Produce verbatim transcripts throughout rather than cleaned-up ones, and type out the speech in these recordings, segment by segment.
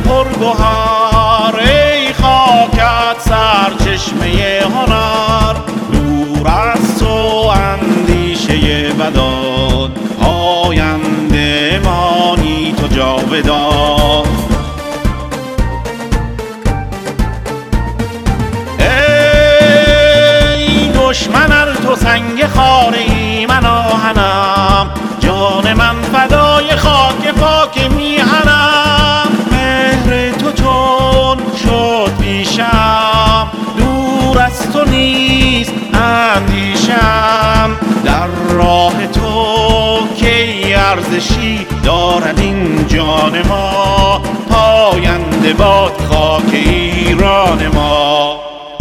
پرگوهر، ای خاکت سرچشمه هنر. دور از تو اندیشه بدان، آینده مانی تو جاودان. ای دشمن ار تو سنگ خاری من آهنم، جان من فدای خاک پاک میهنم. مهر تو چون شد پیشم، دور از تو نیست اندیشم. در راه تو کی ارزشی دارد این جان ما، پاینده باد خاک ایران ما.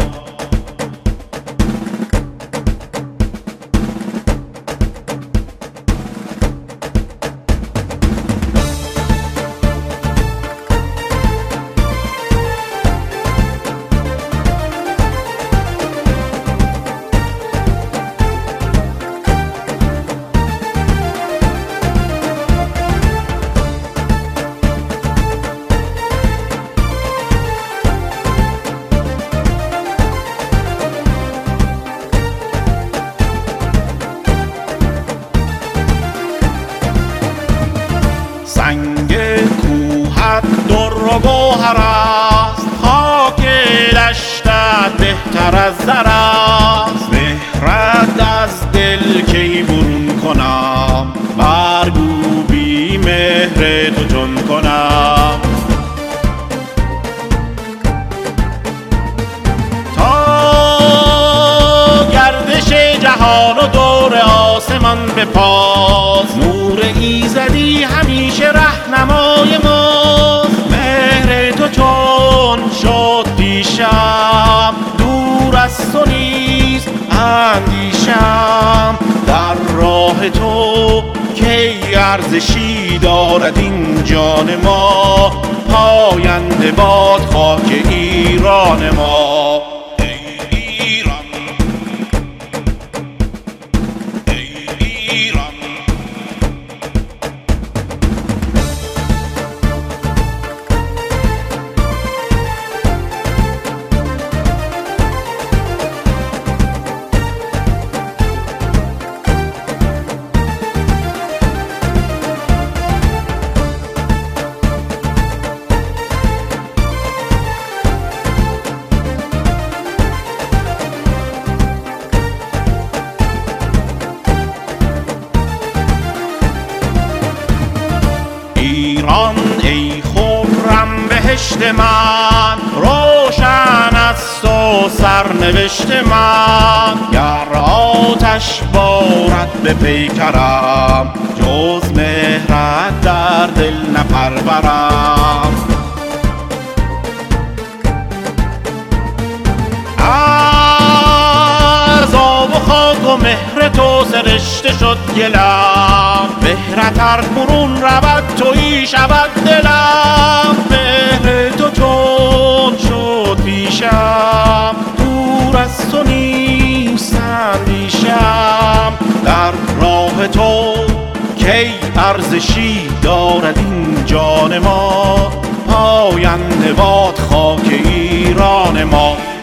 سنگ کوهت در و گوهر است، خاک دشتت بهتر از زر است. مهرت از دل کی برون کنم، برگو بی مهر تو جان کنم. تا گردش جهان و دور آسمان بپاس، نور ایزدی همیشه رهنمای ماست. مهر تو چون شد پیشم، دور از تو نیست اندیشم. در راه تو کی ارزشی دارد این جان ما، پاینده باد خاک ایران ما. ایران ای خرم بهشت من، روشن است و سرنوشت من. گر آتش بارد به پیکرم، جز مهرت در دل نپرورم. از آب و خاک و مهر تو سرشته شد گلم، مهرت ار برون رود تویی شود دلم. مهر تو چون شد پیشم، دور از تو نیست اندیشم. در راه تو کی ارزشی دارد این جان ما، پاینده باد خاک ایران ما.